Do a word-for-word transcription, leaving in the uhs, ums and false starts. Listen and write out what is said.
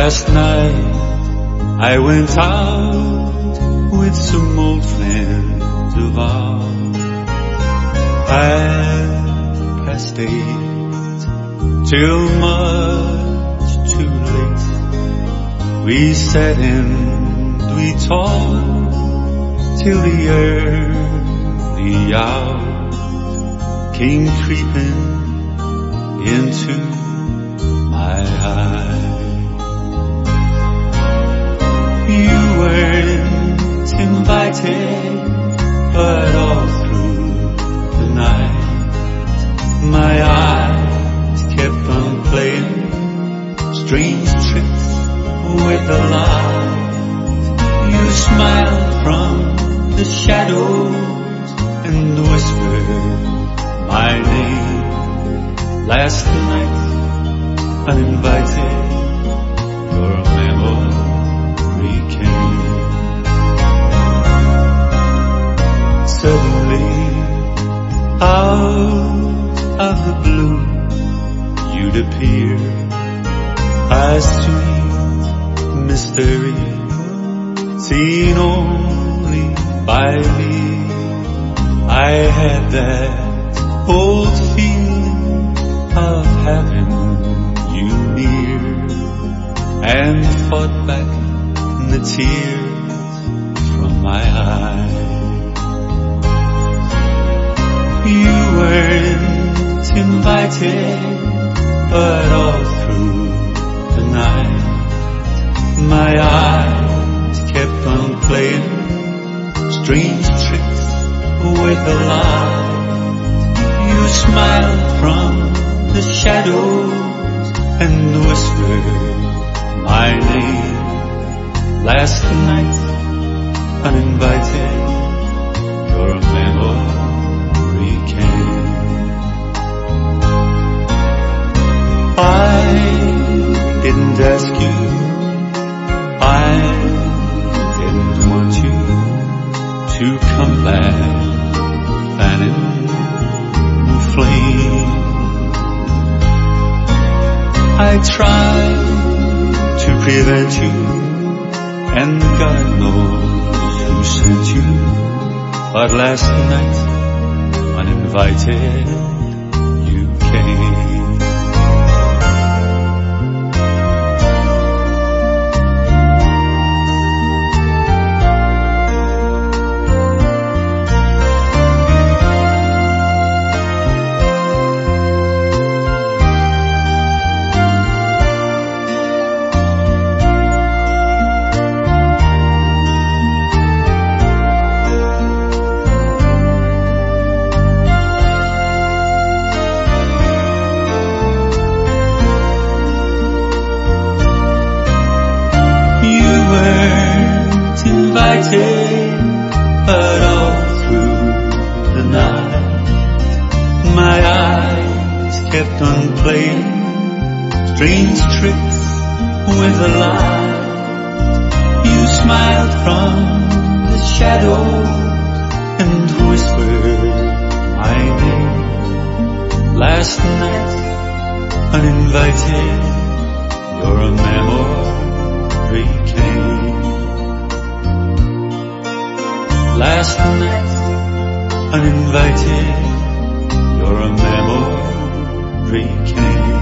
Last night I went out with some old friends of ours. Half past eight, till much too late. We sat and we talked till the early hour came creeping into my eyes. You weren't invited, but all through the night my eyes kept on playing strange tricks with the light. You smiled from the shadows and whispered my name. Last night, uninvited, your memory came. Suddenly, out of the blue, you'd appear. A sweet mystery, seen only by me. I had that old feeling of having you near, and fought back the tears from my eyes. You weren't invited, but all through the night my eyes kept on playing strange tricks with the light. You smiled from the shadows and whispered my name. Last night, uninvited, your memory came. I didn't ask you, I didn't want you to come back fanning the flame. I tried to prevent you, and God knows who sent you. But last night, uninvited, you came. But all through the night my eyes kept on playing strange tricks with the light. You smiled from the shadows and whispered my name. Last night, uninvited, your memory came. Last night, uninvited, your memory came.